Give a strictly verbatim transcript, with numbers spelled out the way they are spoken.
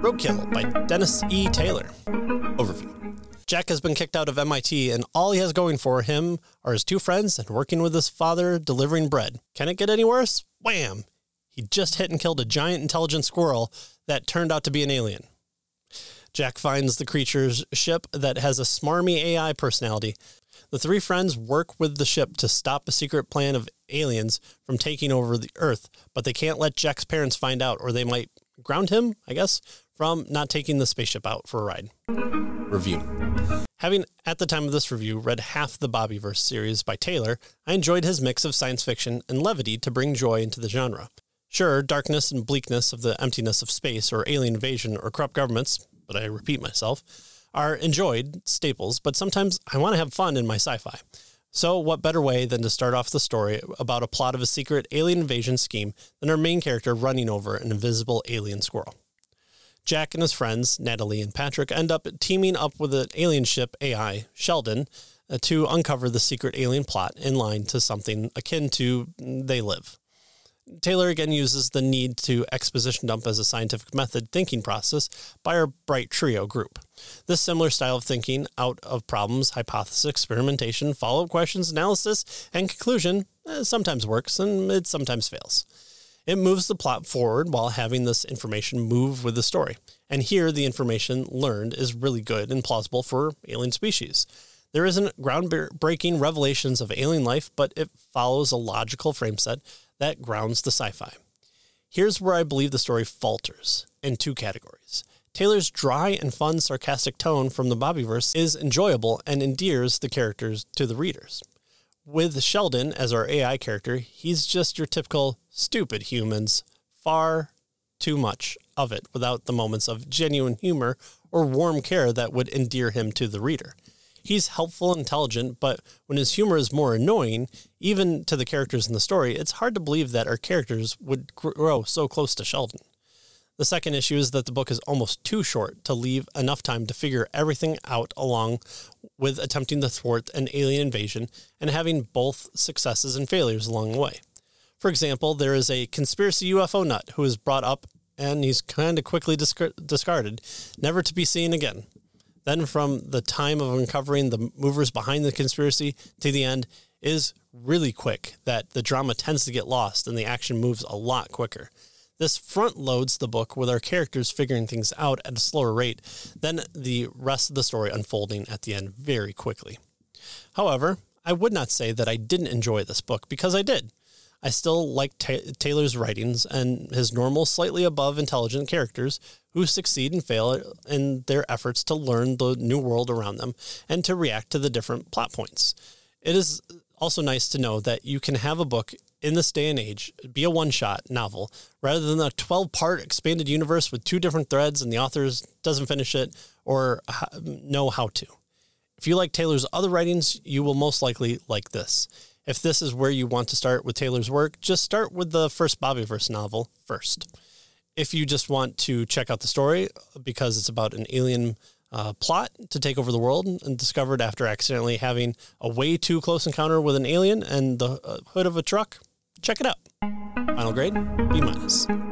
Roadkill by Dennis E. Taylor. Overview. Jack has been kicked out of M I T, and all he has going for him are his two friends and working with his father delivering bread. Can it get any worse? Wham! He just hit and killed a giant intelligent squirrel that turned out to be an alien. Jack finds the creature's ship that has a smarmy A I personality. The three friends work with the ship to stop a secret plan of aliens from taking over the Earth, but they can't let Jack's parents find out, or they might ground him, I guess, from not taking the spaceship out for a ride. Review. Having, at the time of this review, read half the Bobbyverse series by Taylor, I enjoyed his mix of science fiction and levity to bring joy into the genre. Sure, darkness and bleakness of the emptiness of space or alien invasion or corrupt governments, but I repeat myself, are enjoyed staples, but sometimes I want to have fun in my sci-fi. So what better way than to start off the story about a plot of a secret alien invasion scheme than our main character running over an invisible alien squirrel. Jack and his friends, Natalie and Patrick, end up teaming up with an alien ship A I, Sheldon, uh, to uncover the secret alien plot in line to something akin to They Live. Taylor again uses the need to exposition dump as a scientific method thinking process by our bright trio group. This similar style of thinking out of problems, hypothesis, experimentation, follow-up questions, analysis, and conclusion eh, sometimes works and it sometimes fails. It moves the plot forward while having this information move with the story. And here the information learned is really good and plausible for alien species. There isn't groundbreaking revelations of alien life, but it follows a logical frame set that grounds the sci-fi. Here's where I believe the story falters, in two categories. Taylor's dry and fun sarcastic tone from the Bobbyverse is enjoyable and endears the characters to the readers. With Sheldon as our A I character, he's just your typical stupid humans, far too much of it without the moments of genuine humor or warm care that would endear him to the reader. He's helpful and intelligent, but when his humor is more annoying, even to the characters in the story, it's hard to believe that our characters would grow so close to Sheldon. The second issue is that the book is almost too short to leave enough time to figure everything out along with attempting to thwart an alien invasion and having both successes and failures along the way. For example, there is a conspiracy U F O nut who is brought up and he's kind of quickly disc- discarded, never to be seen again. Then from the time of uncovering the movers behind the conspiracy to the end is really quick, that the drama tends to get lost and the action moves a lot quicker. This front loads the book with our characters figuring things out at a slower rate than the rest of the story unfolding at the end very quickly. However, I would not say that I didn't enjoy this book, because I did. I still like Ta- Taylor's writings and his normal, slightly above intelligent characters who succeed and fail in their efforts to learn the new world around them and to react to the different plot points. It is also nice to know that you can have a book in this day and age be a one-shot novel rather than a twelve-part expanded universe with two different threads and the author doesn't finish it or know how to. If you like Taylor's other writings, you will most likely like this. If this is where you want to start with Taylor's work, just start with the first Bobbyverse novel first. If you just want to check out the story because it's about an alien uh, plot to take over the world and discovered after accidentally having a way too close encounter with an alien and the uh, hood of a truck, check it out. Final grade, B minus.